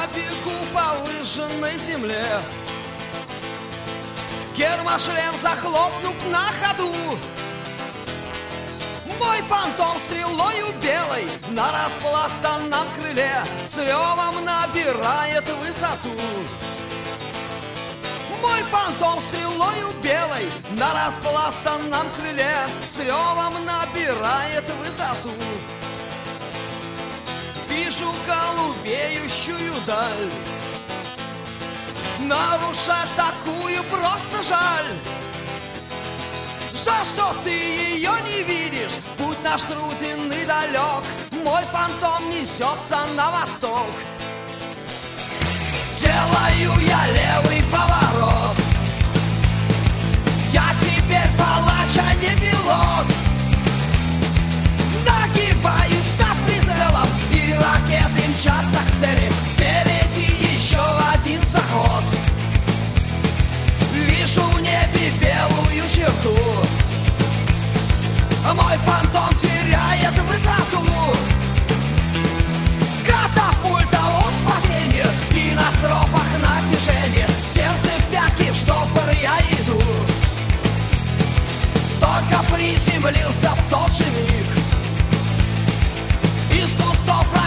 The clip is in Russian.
бегу по выжженной земле. Гермошлем захлопнув на ходу, мой фантом стрелою белой на распластанном крыле с ревом набирает высоту. Мой фантом стрелою белой на распластанном крыле с ревом набирает высоту. Вижу голубеющую даль, нарушать такую просто жаль. Жаль, что ты ее не видишь, путь наш труден и далек. Мой фантом несется на восток. Делаю я левый поворот, я теперь палач, а не пилот. Нагибаюсь над прицелом, и ракеты мчатся к цели. Впереди еще один заход. Вижу в небе белую черту, мой фантом теряет высоту. Катапульта у спасения, и на стропах натяжение. Сердце в пятки, в штопор я иду. Только приземлился в тот же миг из кустов